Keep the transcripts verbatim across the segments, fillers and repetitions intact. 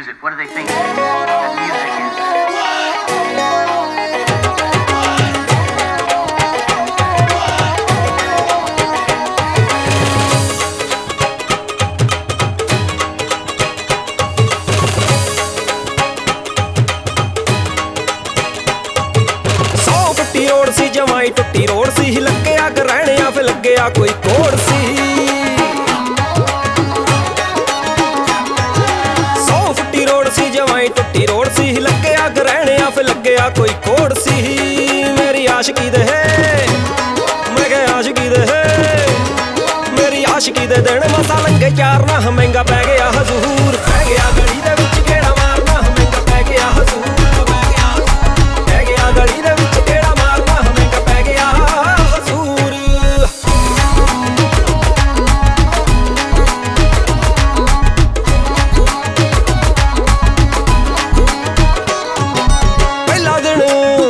music? What do they think that music is? रोड सी जमाई टुट्टी रोड सी लगे अग रहने फिर लगे आ कोई कोड़ सी सौ फुट्टी रोड सी जमाई टुट्टी रोड सी लगे अग रहने फिर लगे आ कोई कोड़ सी मेरी आशिकी दे मैं क्या आशिकी दे मेरी आशिकी दे दिन मसा लंघे चार ना महंगा पै गया हजूर पै गया गली दे विच गेड़ा मारना महंगा पै गया हजूर पै गया गली दे विच गेड़ा मारना महंगा पै गया हजूर पहला दिन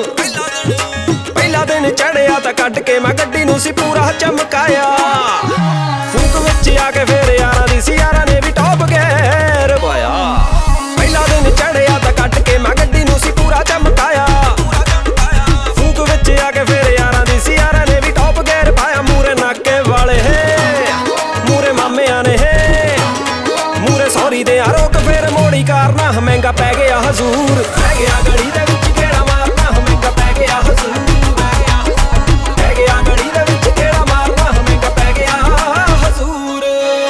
पहला दिन चढ़िया तां कट के मैं गड्डी नूं सी पूरा चमकाया फूक विच आके फिर यारां दी सी यारां ने भी टॉप गेयर पाया पहला दिन चढ़िया तां कट के मैं गड्डी नूं सी पूरा चमकाया फूक विच आके फिर यारां दी सी यारां ने भी टॉप गेयर पाया मूरे नाके वाले है मूरे मामियां ने है मूरे सौरी दे आरोक फिर मोड़ी कारना महंगा पै गया हजूर पै गया गली दे विच गेड़ा मारना महंगा पै गया हजूर पै गया गली दे विच गेड़ा मारना महंगा पै गया हजूर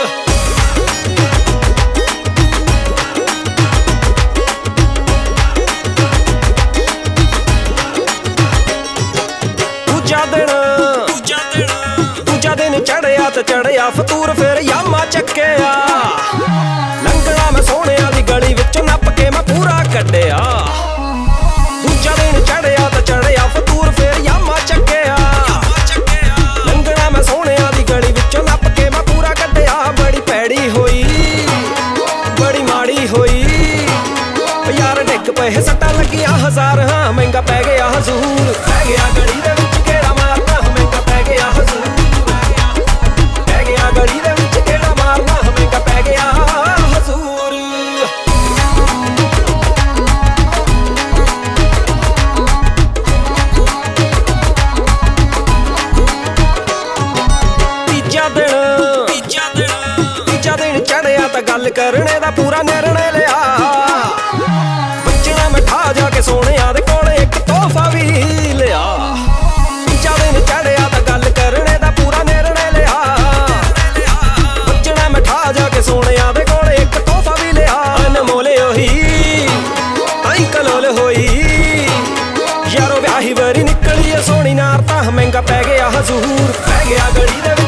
दूजा दिन दूजा दिन चढ़िया ते चढ़िया फतूर फिर यामा चक्किया लंघना मैं सोने दी गली विच नप के मैं पूरा कड्डिया दूजा दिन चढ़िया ते चढ़िया फतूर फिर यामा चक्किया लंघना मैं सोने दी गली विच नप के मैं पूरा कड्डिया बड़ी पैड़ी होई बड़ी माड़ी होई यार डिग पे सट्टा लगिया हजार हाँ महंगा पै गया हजूर पै गया गली दे विच गेड़ा मारना महंगा पै गया हजूर पै गया गली दे विच गेड़ा मारना महंगा पै गया हजूर तीजा दिन तीजा दिन चढ़िया तां गल करने दा पूरा निर्णय लिया बचना मैं ठा जाके सोने दे कोल एक तोहफा भी लिया तीजा दिन चढ़िया तां गल करने दा पूरा निर्णय लिया बचना मैं ठा जाके सोने दे कोल एक तोहफा भी लिया अनमोले होई आई कलोल होई यारो ब्याही वरी निकली सोनी नार तां महंगा पै गया हजूर पै गया गली दे